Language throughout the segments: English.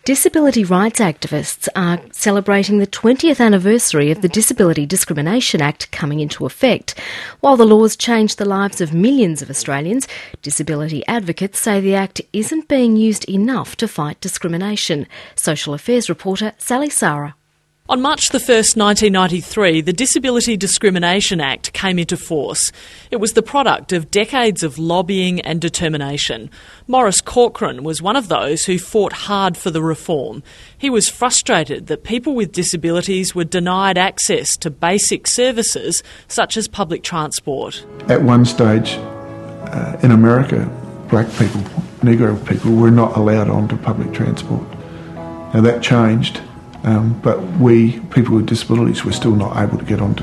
Disability rights activists are celebrating the 20th anniversary of the Disability Discrimination Act coming into effect. While the laws changed the lives of millions of Australians, disability advocates say the Act isn't being used enough to fight discrimination. Social Affairs reporter Sally Sarah. On March 1st, 1993, the Disability Discrimination Act came into force. It was the product of decades of lobbying and determination. Maurice Corcoran was one of those who fought hard for the reform. He was frustrated that people with disabilities were denied access to basic services such as public transport. At one stage in America, black people, Negro people were not allowed onto public transport. Now that changed. But we, people with disabilities, were still not able to get onto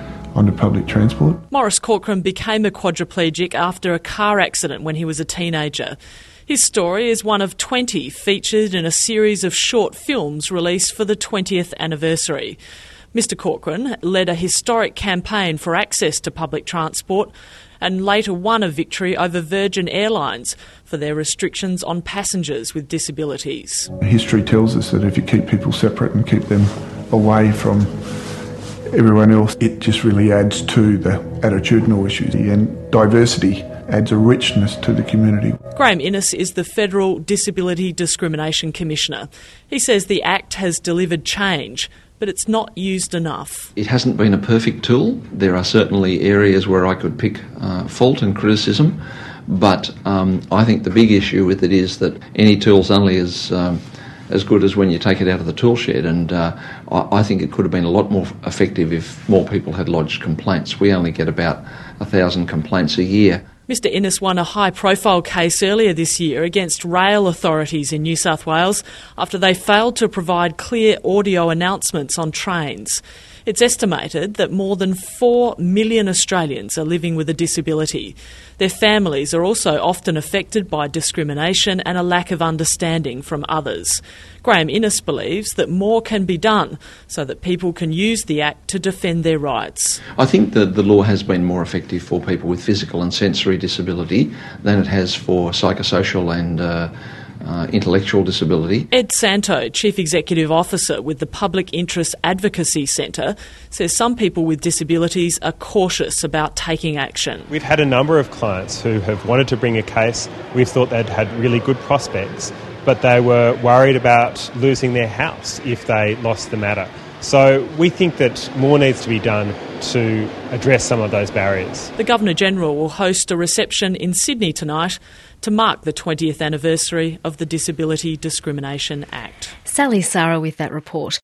public transport. Maurice Corcoran became a quadriplegic after a car accident when he was a teenager. His story is one of 20 featured in a series of short films released for the 20th anniversary. Mr Corcoran led a historic campaign for access to public transport and later won a victory over Virgin Airlines for their restrictions on passengers with disabilities. History tells us that if you keep people separate and keep them away from everyone else, it just really adds to the attitudinal issues, and diversity adds a richness to the community. Graham Innes is the Federal Disability Discrimination Commissioner. He says the Act has delivered change, but it's not used enough. It hasn't been a perfect tool. There are certainly areas where I could pick fault and criticism, but I think the big issue with it is that any tool's only as good as when you take it out of the tool shed, and I think it could have been a lot more effective if more people had lodged complaints. We only get about 1,000 complaints a year. Mr Innes won a high-profile case earlier this year against rail authorities in New South Wales after they failed to provide clear audio announcements on trains. It's estimated that more than 4 million Australians are living with a disability. Their families are also often affected by discrimination and a lack of understanding from others. Graham Innes believes that more can be done so that people can use the Act to defend their rights. I think that the law has been more effective for people with physical and sensory disability than it has for psychosocial and intellectual disability. Ed Santo, Chief Executive Officer with the Public Interest Advocacy Centre, says some people with disabilities are cautious about taking action. We've had a number of clients who have wanted to bring a case. We've thought they'd had really good prospects, but they were worried about losing their house if they lost the matter. So we think that more needs to be done to address some of those barriers. The Governor-General will host a reception in Sydney tonight to mark the 20th anniversary of the Disability Discrimination Act. Sally Sarah with that report.